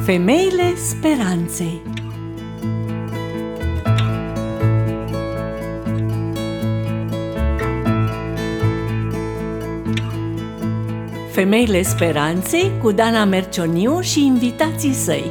Femeile speranței. Femeile speranței cu Dana Mercioniu și invitații săi.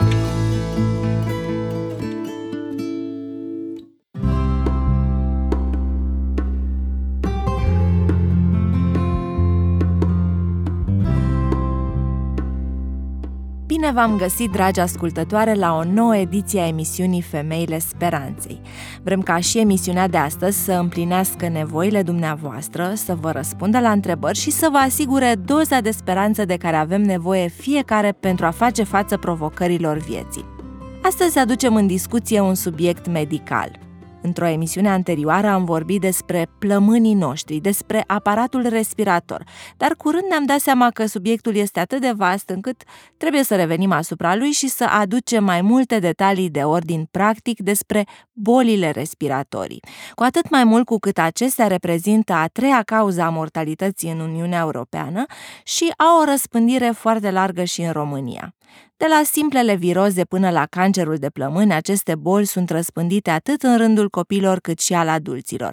Bine v-am găsit, dragi ascultătoare, la o nouă ediție a emisiunii Femeile Speranței. Vrem ca și emisiunea de astăzi să împlinească nevoile dumneavoastră, să vă răspundă la întrebări și să vă asigure doza de speranță de care avem nevoie fiecare pentru a face față provocărilor vieții. Astăzi aducem în discuție un subiect medical. Într-o emisiune anterioară am vorbit despre plămânii noștri, despre aparatul respirator, dar curând ne-am dat seama că subiectul este atât de vast încât trebuie să revenim asupra lui și să aducem mai multe detalii de ordin practic despre bolile respiratorii. Cu atât mai mult cu cât acestea reprezintă a treia cauză a mortalității în Uniunea Europeană și au o răspândire foarte largă și în România. De la simplele viroze până la cancerul de plămâni, aceste boli sunt răspândite atât în rândul copiilor cât și al adulților.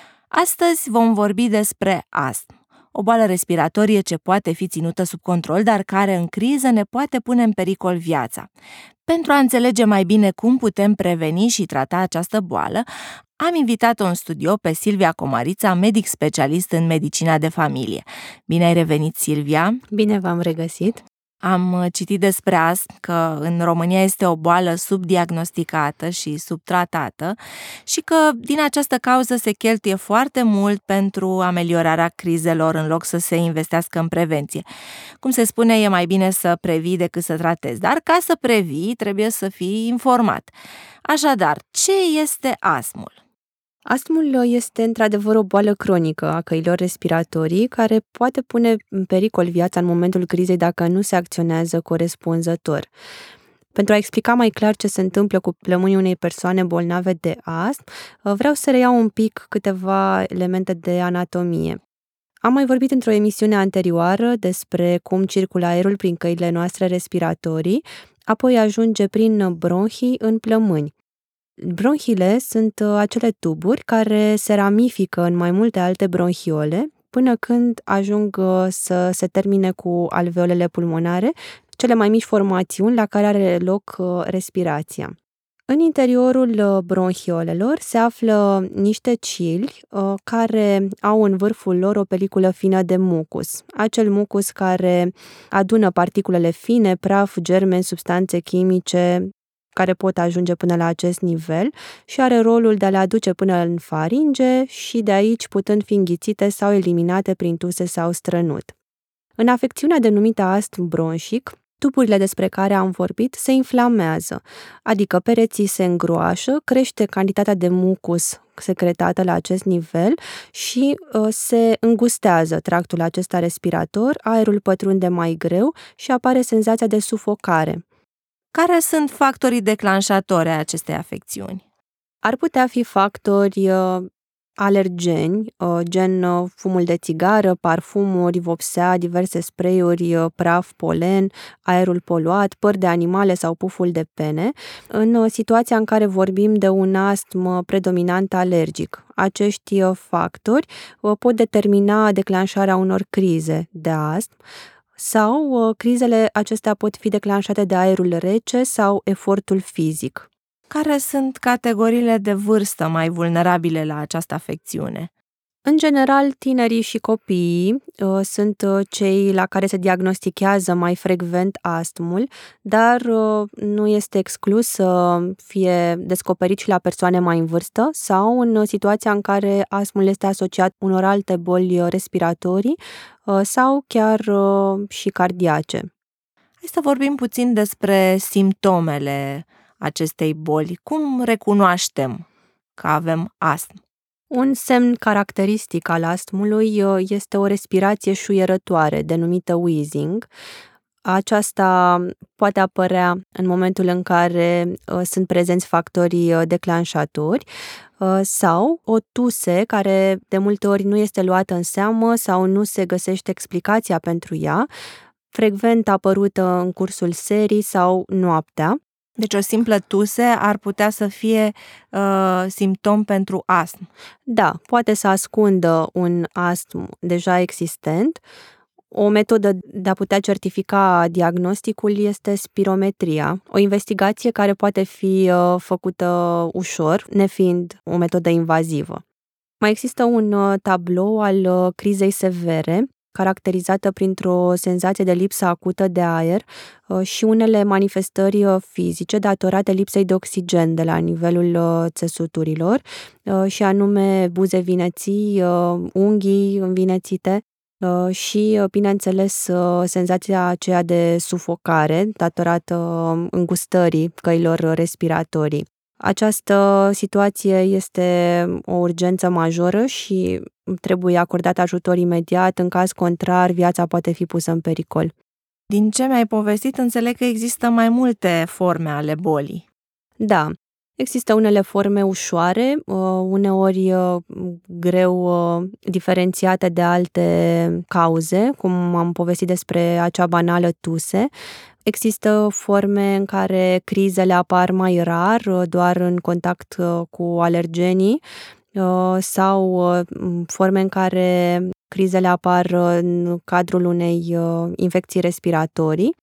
Astăzi vom vorbi despre astm, o boală respiratorie ce poate fi ținută sub control, dar care în criză ne poate pune în pericol viața. Pentru a înțelege mai bine cum putem preveni și trata această boală, am invitat-o în studio pe Silvia Comarița, medic specialist în medicina de familie. Bine ai revenit, Silvia! Bine v-am regăsit! Am citit despre astm că în România este o boală subdiagnosticată și subtratată și că din această cauză se cheltuie foarte mult pentru ameliorarea crizelor în loc să se investească în prevenție. Cum se spune, e mai bine să previi decât să tratezi, dar ca să previi trebuie să fii informat. Așadar, ce este astmul? Astmul este într-adevăr o boală cronică a căilor respiratorii care poate pune în pericol viața în momentul crizei dacă nu se acționează corespunzător. Pentru a explica mai clar ce se întâmplă cu plămânii unei persoane bolnave de astm, vreau să reiau un pic câteva elemente de anatomie. Am mai vorbit într-o emisiune anterioară despre cum circulă aerul prin căile noastre respiratorii, apoi ajunge prin bronhii în plămâni. Bronhile sunt acele tuburi care se ramifică în mai multe alte bronhiole până când ajung să se termine cu alveolele pulmonare, cele mai mici formațiuni la care are loc respirația. În interiorul bronhiolelor se află niște cili care au în vârful lor o peliculă fină de mucus. Acel mucus care adună particulele fine, praf, germeni, substanțe chimice care pot ajunge până la acest nivel și are rolul de a le aduce până în faringe și de aici putând fi înghițite sau eliminate prin tuse sau strănut. În afecțiunea denumită astm bronșic, tuburile despre care am vorbit se inflamează, adică pereții se îngroașă, crește cantitatea de mucus secretată la acest nivel și se îngustează tractul acesta respirator, aerul pătrunde mai greu și apare senzația de sufocare. Care sunt factorii declanșatori ai acestei afecțiuni? Ar putea fi factori alergeni, gen fumul de țigară, parfumuri, vopsea, diverse spray-uri, praf, polen, aerul poluat, păr de animale sau puful de pene, în situația în care vorbim de un astm predominant alergic. Acești factori pot determina declanșarea unor crize de astm, sau crizele acestea pot fi declanșate de aerul rece sau efortul fizic. Care sunt categoriile de vârstă mai vulnerabile la această afecțiune? În general, tinerii și copiii sunt cei la care se diagnostichează mai frecvent astmul, dar nu este exclus să fie descoperit și la persoane mai în vârstă sau în situația în care astmul este asociat unor alte boli respiratorii sau chiar și cardiace. Hai să vorbim puțin despre simptomele acestei boli. Cum recunoaștem că avem astm? Un semn caracteristic al astmului este o respirație șuierătoare, denumită wheezing. Aceasta poate apărea în momentul în care sunt prezenți factorii declanșatori sau o tuse care de multe ori nu este luată în seamă sau nu se găsește explicația pentru ea, frecvent apărută în cursul serii sau noaptea. Deci o simplă tuse ar putea să fie simptom pentru astm. Da, poate să ascundă un astm deja existent. O metodă de a putea certifica diagnosticul este spirometria, o investigație care poate fi făcută ușor, nefiind o metodă invazivă. Mai există un tablou al crizei severe, caracterizată printr-o senzație de lipsă acută de aer și unele manifestări fizice datorate lipsei de oxigen de la nivelul țesuturilor, și anume buze vineții, unghii învinețite și, bineînțeles, senzația aceea de sufocare datorată îngustării căilor respiratorii. Această situație este o urgență majoră și trebuie acordat ajutor imediat, în caz contrar, viața poate fi pusă în pericol. Din ce mi-ai povestit, înțeleg că există mai multe forme ale bolii. Da, există unele forme ușoare, uneori greu diferențiate de alte cauze, cum am povestit despre acea banală tuse. Există forme în care crizele apar mai rar, doar în contact cu alergenii, sau forme în care crizele apar în cadrul unei infecții respiratorii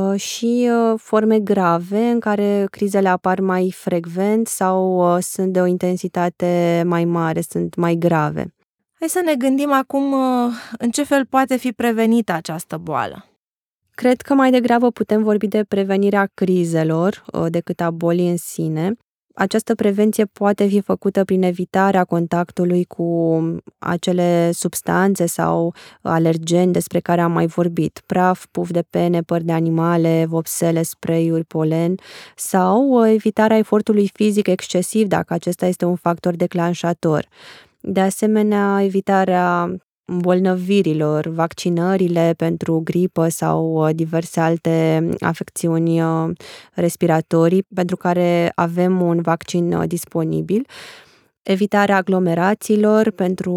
și forme grave în care crizele apar mai frecvent sau sunt de o intensitate mai mare, sunt mai grave. Hai să ne gândim acum în ce fel poate fi prevenită această boală. Cred că mai degrabă putem vorbi de prevenirea crizelor decât a bolii în sine. Această prevenție poate fi făcută prin evitarea contactului cu acele substanțe sau alergeni despre care am mai vorbit, praf, puf de pene, păr de animale, vopsele, spray-uri, polen, sau evitarea efortului fizic excesiv dacă acesta este un factor declanșator. De asemenea, evitarea îmbolnăvirilor, vaccinările pentru gripă sau diverse alte afecțiuni respiratorii pentru care avem un vaccin disponibil, evitarea aglomerațiilor pentru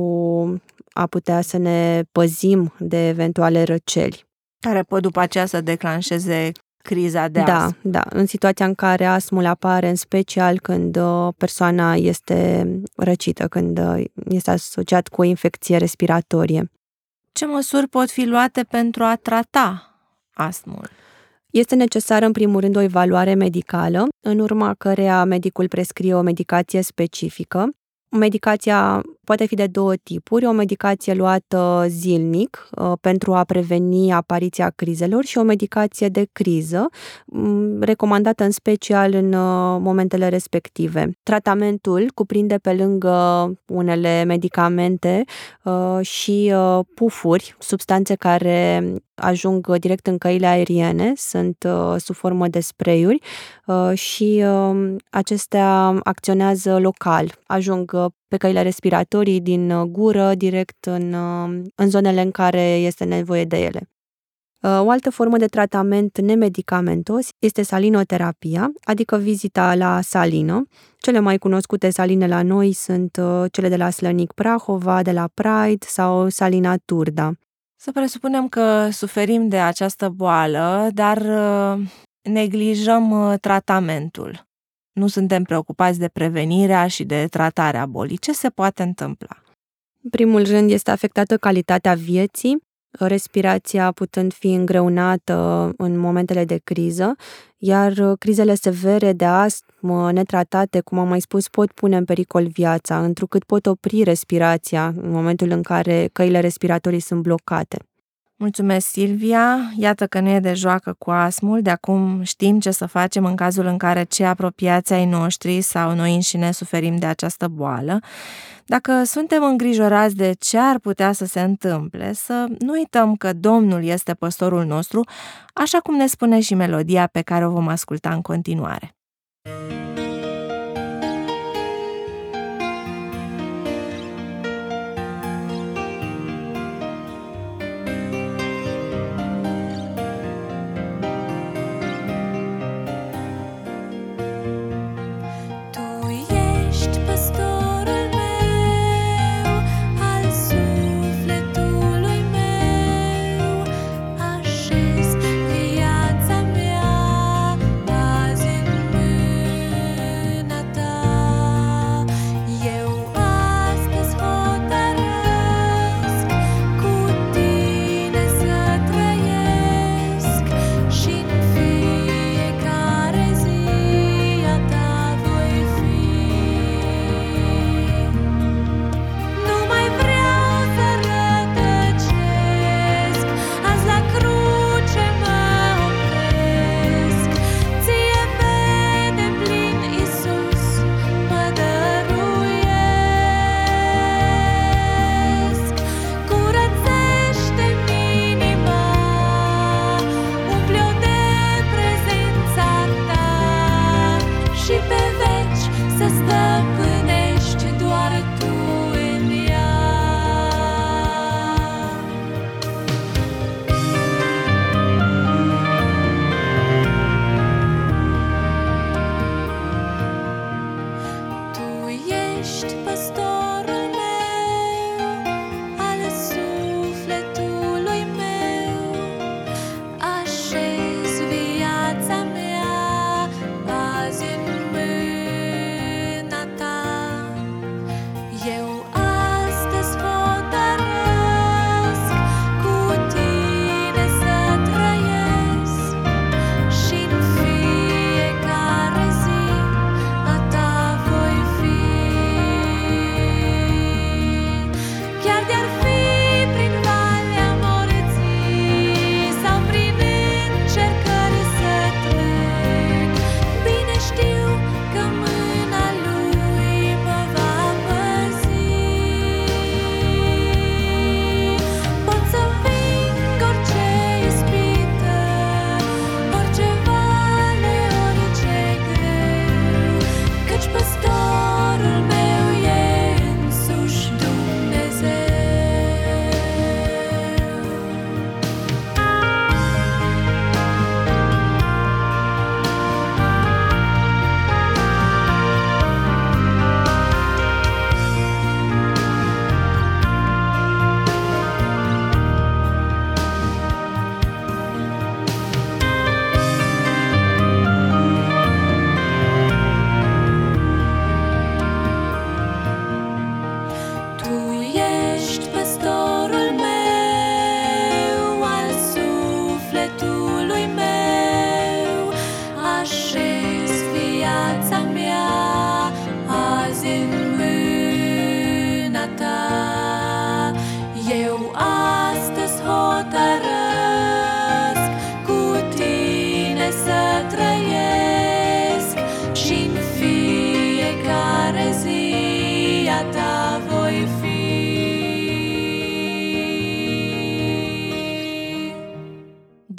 a putea să ne păzim de eventuale răceli. Care pot după aceea să declanșeze criza de astm. Da, în situația în care astmul apare, în special când persoana este răcită, când este asociat cu o infecție respiratorie. Ce măsuri pot fi luate pentru a trata astmul? Este necesară, în primul rând, o evaluare medicală, în urma căreia medicul prescrie o medicație specifică. Medicația poate fi de două tipuri, o medicație luată zilnic pentru a preveni apariția crizelor și o medicație de criză, recomandată în special în momentele respective. Tratamentul cuprinde, pe lângă unele medicamente, și pufuri, substanțe care ajung direct în căile aeriene, sunt sub formă de spray-uri și acestea acționează local, ajung pe căile respiratorii din gură, direct în zonele în care este nevoie de ele. O altă formă de tratament nemedicamentos este salinoterapia, adică vizita la salină. Cele mai cunoscute saline la noi sunt cele de la Slănic Prahova, de la Pride sau Salina Turda. Să presupunem că suferim de această boală, dar neglijăm tratamentul. Nu suntem preocupați de prevenirea și de tratarea bolii. Ce se poate întâmpla? În primul rând este afectată calitatea vieții, respirația putând fi îngreunată în momentele de criză, iar crizele severe de astm netratate, cum am mai spus, pot pune în pericol viața, întrucât pot opri respirația în momentul în care căile respiratorii sunt blocate. Mulțumesc, Silvia! Iată că nu e de joacă cu astmul, de acum știm ce să facem în cazul în care cei apropiați ai noștri sau noi înșine suferim de această boală. Dacă suntem îngrijorați de ce ar putea să se întâmple, să nu uităm că Domnul este păstorul nostru, așa cum ne spune și melodia pe care o vom asculta în continuare. Așez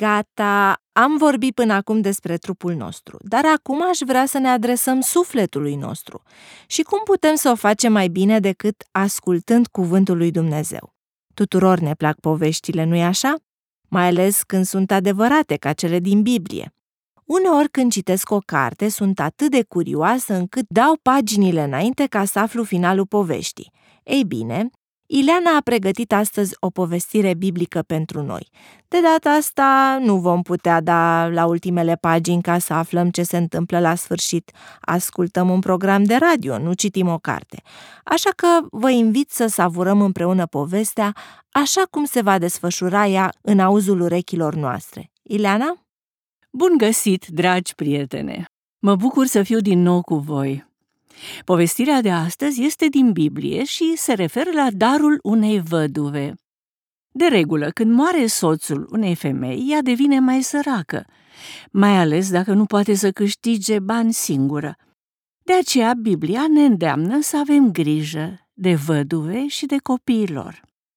Gata, am vorbit până acum despre trupul nostru, dar acum aș vrea să ne adresăm sufletului nostru. Și cum putem să o facem mai bine decât ascultând cuvântul lui Dumnezeu? Tuturor ne plac poveștile, nu-i așa? Mai ales când sunt adevărate, ca cele din Biblie. Uneori când citesc o carte, sunt atât de curioasă încât dau paginile înainte ca să aflu finalul poveștii. Ei bine, Ileana a pregătit astăzi o povestire biblică pentru noi. De data asta nu vom putea da la ultimele pagini ca să aflăm ce se întâmplă la sfârșit. Ascultăm un program de radio, nu citim o carte. Așa că vă invit să savurăm împreună povestea așa cum se va desfășura ea în auzul urechilor noastre. Ileana? Bun găsit, dragi prietene! Mă bucur să fiu din nou cu voi. Povestirea de astăzi este din Biblie și se referă la darul unei văduve. De regulă, când moare soțul unei femei, ea devine mai săracă, mai ales dacă nu poate să câștige bani singură. De aceea, Biblia ne îndeamnă să avem grijă de văduve și de copiii lor.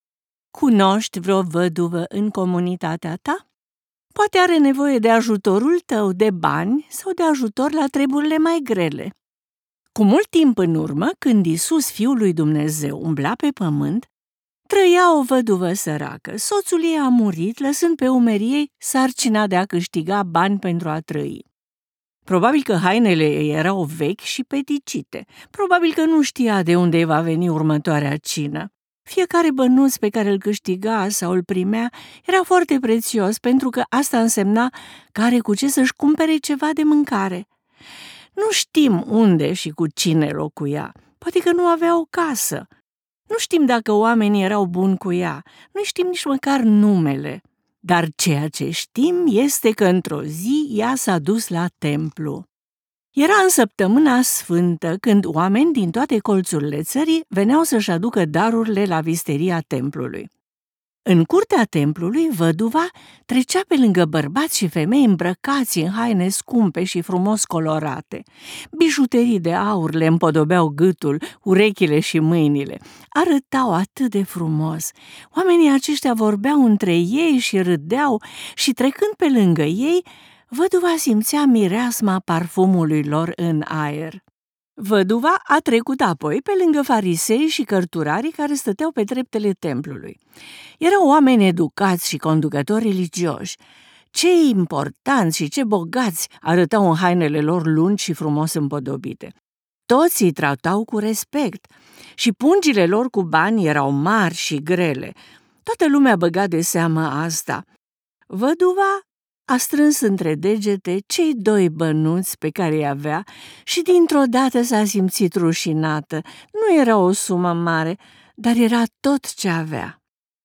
Cunoști vreo văduvă în comunitatea ta? Poate are nevoie de ajutorul tău, de bani sau de ajutor la treburile mai grele. Cu mult timp în urmă, când Iisus, Fiul lui Dumnezeu, umbla pe pământ, trăia o văduvă săracă. Soțul ei a murit, lăsând pe umerii ei sarcina de a câștiga bani pentru a trăi. Probabil că hainele ei erau vechi și peticite. Probabil că nu știa de unde va veni următoarea cină. Fiecare bănuț pe care îl câștiga sau îl primea era foarte prețios, pentru că asta însemna că are cu ce să-și cumpere ceva de mâncare. Nu știm unde și cu cine locuia. Poate că nu avea o casă. Nu știm dacă oamenii erau buni cu ea. Nu știm nici măcar numele. Dar ceea ce știm este că într-o zi ea s-a dus la templu. Era în săptămâna sfântă, când oameni din toate colțurile țării veneau să-și aducă darurile la visteria templului. În curtea templului, văduva trecea pe lângă bărbați și femei îmbrăcați în haine scumpe și frumos colorate. Bijuterii de aur le împodobeau gâtul, urechile și mâinile. Arătau atât de frumos. Oamenii aceștia vorbeau între ei și râdeau și, trecând pe lângă ei, văduva simțea mireasma parfumului lor în aer. Văduva a trecut apoi pe lângă farisei și cărturarii care stăteau pe treptele templului. Erau oameni educați și conducători religioși. Ce importanți și ce bogați arătau în hainele lor lungi și frumos împodobite. Toți îi tratau cu respect și pungile lor cu bani erau mari și grele. Toată lumea băga de seamă asta. Văduva a strâns între degete cei 2 bănuți pe care îi avea și dintr-o dată s-a simțit rușinată. Nu era o sumă mare, dar era tot ce avea.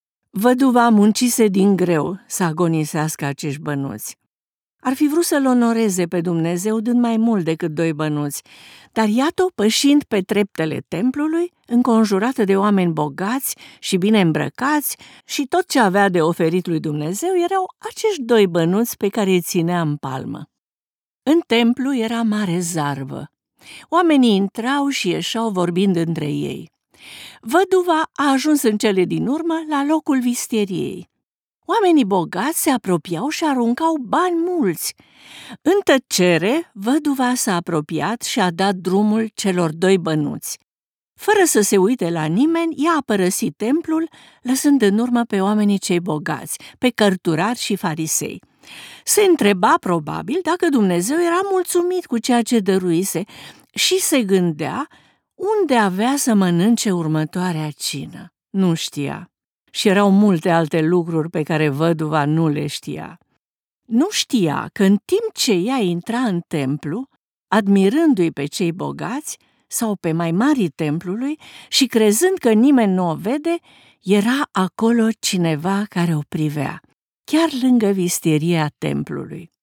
Văduva muncise din greu să agonisească acești bănuți. Ar fi vrut să-L onoreze pe Dumnezeu dând mai mult decât 2 bănuți, dar iată-o pășind pe treptele templului, înconjurată de oameni bogați și bine îmbrăcați, și tot ce avea de oferit lui Dumnezeu erau acești 2 bănuți pe care îi ținea în palmă. În templu era mare zarvă. Oamenii intrau și ieșeau vorbind între ei. Văduva a ajuns în cele din urmă la locul visteriei. Oamenii bogați se apropiau și aruncau bani mulți. În tăcere, văduva s-a apropiat și a dat drumul celor 2 bănuți. Fără să se uite la nimeni, ea a părăsit templul, lăsând în urmă pe oamenii cei bogați, pe cărturari și farisei. Se întreba probabil dacă Dumnezeu era mulțumit cu ceea ce dăruise și se gândea unde avea să mănânce următoarea cină. Nu știa. Și erau multe alte lucruri pe care văduva nu le știa. Nu știa că în timp ce ea intra în templu, admirându-i pe cei bogați sau pe mai marii templului și crezând că nimeni nu o vede, era acolo cineva care o privea, chiar lângă visteria templului.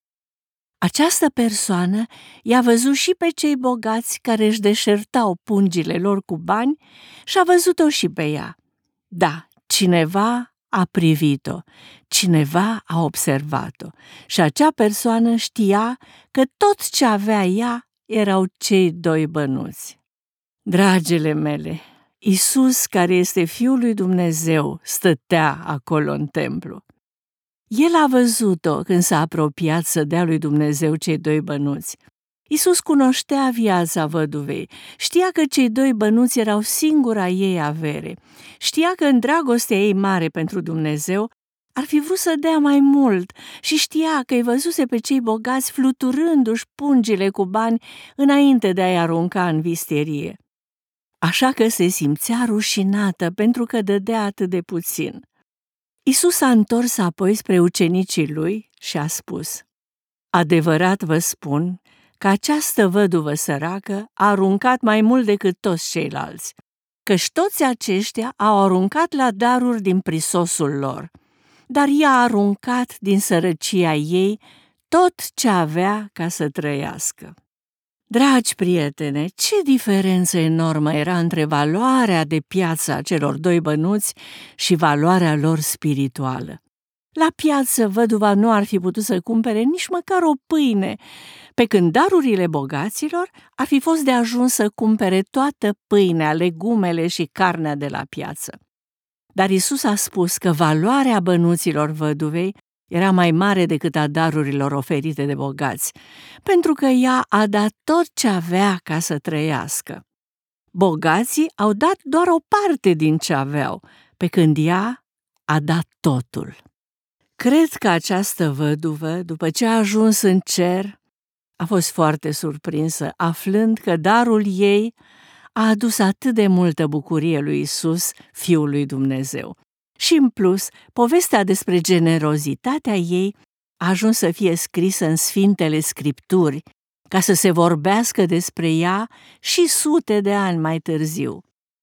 Această persoană i-a văzut și pe cei bogați care își deșertau pungile lor cu bani și a văzut-o și pe ea. Da, cineva a privit-o, cineva a observat-o și acea persoană știa că tot ce avea ea erau cei 2 bănuți. Dragile mele, Iisus, care este Fiul lui Dumnezeu, stătea acolo în templu. El a văzut-o când s-a apropiat să dea lui Dumnezeu cei 2 bănuți. Iisus cunoștea viața văduvei, știa că cei 2 bănuți erau singura ei avere, știa că în dragostea ei mare pentru Dumnezeu ar fi vrut să dea mai mult și știa că îi văzuse pe cei bogați fluturându-și pungile cu bani înainte de a-i arunca în visterie. Așa că se simțea rușinată pentru că dădea atât de puțin. Iisus s-a întors apoi spre ucenicii lui și a spus: adevărat vă spun că această văduvă săracă a aruncat mai mult decât toți ceilalți, căci toți aceștia au aruncat la daruri din prisosul lor, dar ea a aruncat din sărăcia ei tot ce avea ca să trăiască. Dragi prietene, ce diferență enormă era între valoarea de piață a celor 2 bănuți și valoarea lor spirituală. La piață, văduva nu ar fi putut să cumpere nici măcar o pâine, pe când darurile bogaților ar fi fost de ajuns să cumpere toată pâinea, legumele și carnea de la piață. Dar Iisus a spus că valoarea bănuților văduvei era mai mare decât a darurilor oferite de bogați, pentru că ea a dat tot ce avea ca să trăiască. Bogații au dat doar o parte din ce aveau, pe când ea a dat totul. Cred că această văduvă, după ce a ajuns în cer, a fost foarte surprinsă, aflând că darul ei a adus atât de multă bucurie lui Iisus, Fiul lui Dumnezeu. Și în plus, povestea despre generozitatea ei a ajuns să fie scrisă în Sfintele Scripturi, ca să se vorbească despre ea și sute de ani mai târziu.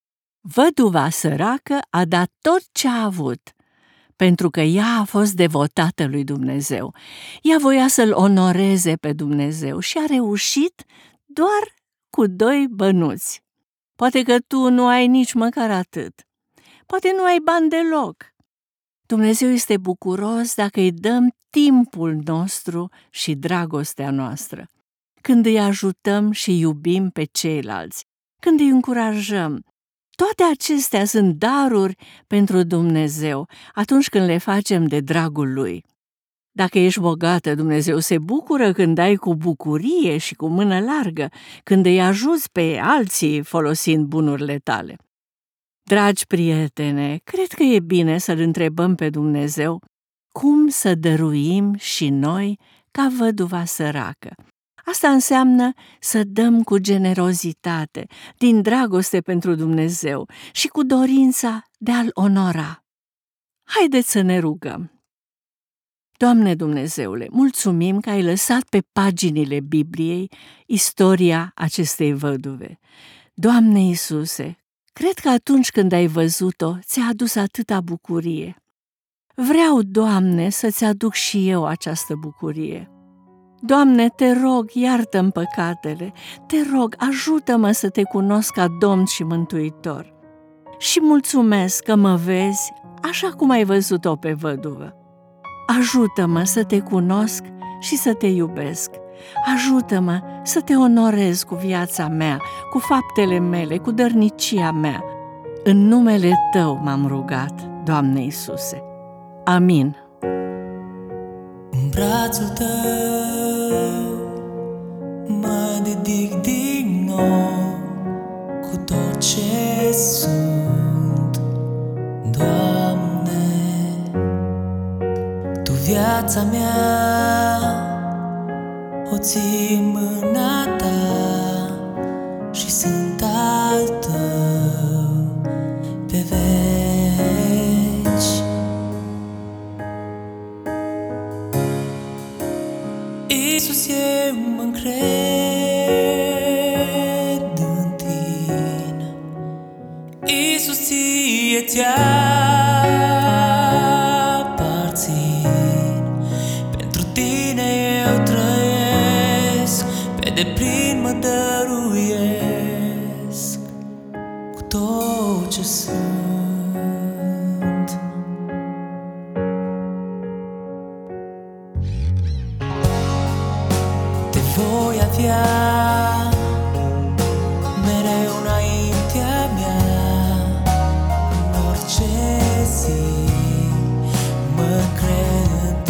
Văduva săracă a dat tot ce a avut, pentru că ea a fost devotată lui Dumnezeu. Ea voia să-L onoreze pe Dumnezeu și a reușit doar cu 2 bănuți. Poate că tu nu ai nici măcar atât. Poate nu ai bani deloc. Dumnezeu este bucuros dacă îi dăm timpul nostru și dragostea noastră, când îi ajutăm și iubim pe ceilalți, când îi încurajăm. Toate acestea sunt daruri pentru Dumnezeu atunci când le facem de dragul Lui. Dacă ești bogată, Dumnezeu se bucură când dai cu bucurie și cu mână largă, când îi ajuți pe alții folosind bunurile tale. Dragi prietene, cred că e bine să-L întrebăm pe Dumnezeu cum să dăruim și noi ca văduva săracă. Asta înseamnă să dăm cu generozitate, din dragoste pentru Dumnezeu și cu dorința de a-L onora. Haideți să ne rugăm. Doamne Dumnezeule, mulțumim că ai lăsat pe paginile Bibliei istoria acestei văduve. Doamne Iisuse, cred că atunci când ai văzut-o, ți-a adus atâta bucurie. Vreau, Doamne, să-ți aduc și eu această bucurie. Doamne, te rog, iartă-mi păcatele, te rog, ajută-mă să te cunosc ca Domn și Mântuitor. Și mulțumesc că mă vezi așa cum ai văzut-o pe văduvă. Ajută-mă să te cunosc și să te iubesc. Ajută-mă să te onorez cu viața mea, cu faptele mele, cu dărnicia mea. În numele Tău m-am rugat, Doamne Iisuse. Amin. În brațul Tău mă dedic din nou cu tot ce sunt, Doamne. Tu viața mea o ții în mâna Ta și sunt al Tău pe veci. Iisus, eu mă încred în Tine. Iisus, Ție ți-aparțin. Pentru Tine eu trăiesc, pe deplin mă dăruiesc cu tot ce sunt. Te voi avea mereu înaintea mea, în orice zi mă cred în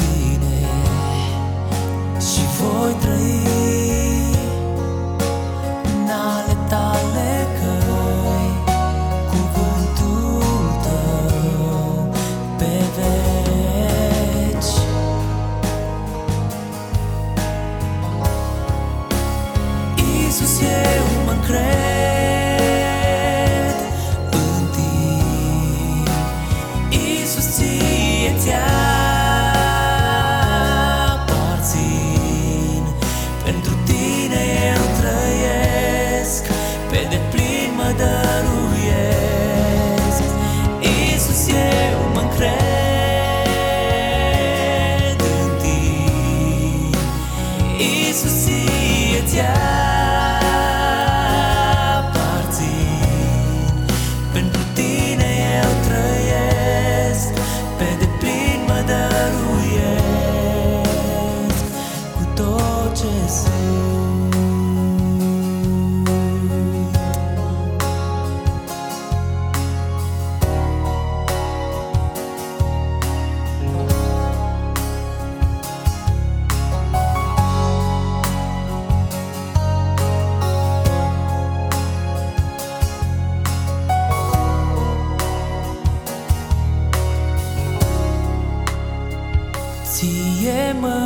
ție mă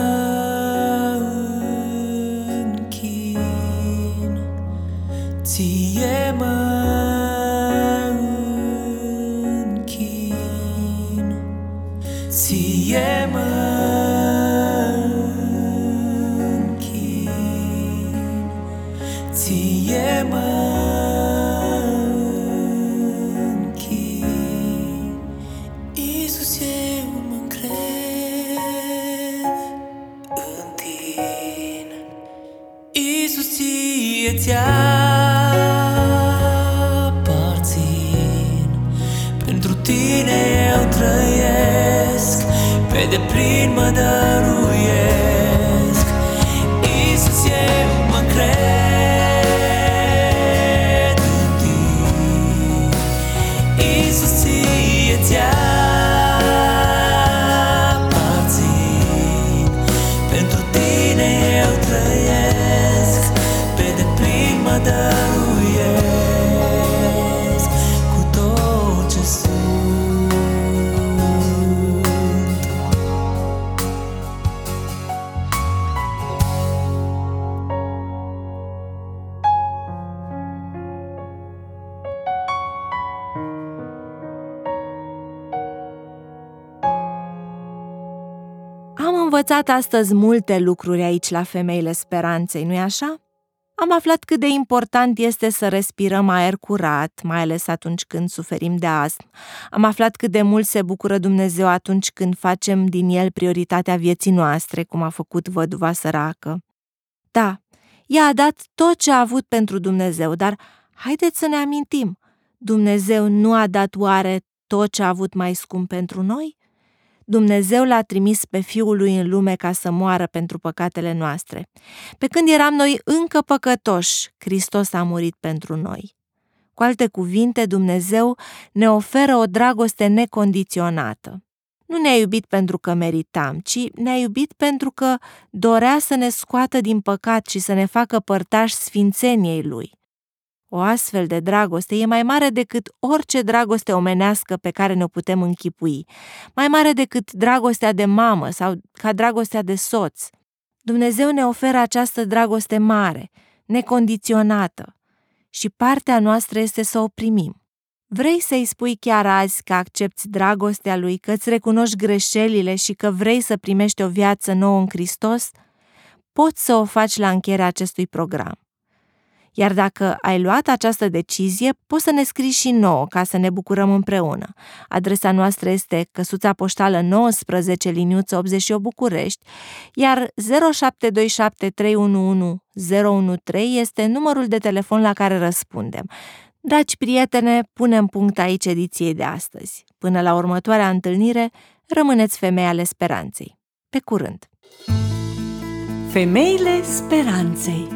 închin, ție mă închin, ție mă închin, ție mă închin. Iisus, eu mă încred în tine. Iisus, ție ți-aparțin, pentru tine eu trăiesc, pe deplin mă dăruiesc. Iisus, eu mă încred în tine. Iisus, ție ți-aparțin, pentru tine eu trăiesc, pe deplin mă dăruiesc cu tot ce sunt. Am învățat astăzi multe lucruri aici la Femeile Speranței, nu-i așa? Am aflat cât de important este să respirăm aer curat, mai ales atunci când suferim de astm. Am aflat cât de mult se bucură Dumnezeu atunci când facem din El prioritatea vieții noastre, cum a făcut văduva săracă. Da, ea a dat tot ce a avut pentru Dumnezeu, dar haideți să ne amintim, Dumnezeu nu a dat oare tot ce a avut mai scump pentru noi? Dumnezeu l-a trimis pe Fiul Lui în lume ca să moară pentru păcatele noastre. Pe când eram noi încă păcătoși, Hristos a murit pentru noi. Cu alte cuvinte, Dumnezeu ne oferă o dragoste necondiționată. Nu ne-a iubit pentru că meritam, ci ne-a iubit pentru că dorea să ne scoată din păcat și să ne facă părtași sfințeniei Lui. O astfel de dragoste e mai mare decât orice dragoste omenească pe care ne-o putem închipui, mai mare decât dragostea de mamă sau ca dragostea de soț. Dumnezeu ne oferă această dragoste mare, necondiționată, și partea noastră este să o primim. Vrei să-i spui chiar azi că accepți dragostea Lui, că îți recunoști greșelile și că vrei să primești o viață nouă în Hristos? Poți să o faci la încheierea acestui program. Iar dacă ai luat această decizie, poți să ne scrii și nouă ca să ne bucurăm împreună. Adresa noastră este Căsuța Poștală 19, liniuță 88 București, iar 0727 311 013 este numărul de telefon la care răspundem. Dragi prietene, punem punct aici ediției de astăzi. Până la următoarea întâlnire, rămâneți femei ale speranței. Pe curând! Femeile Speranței.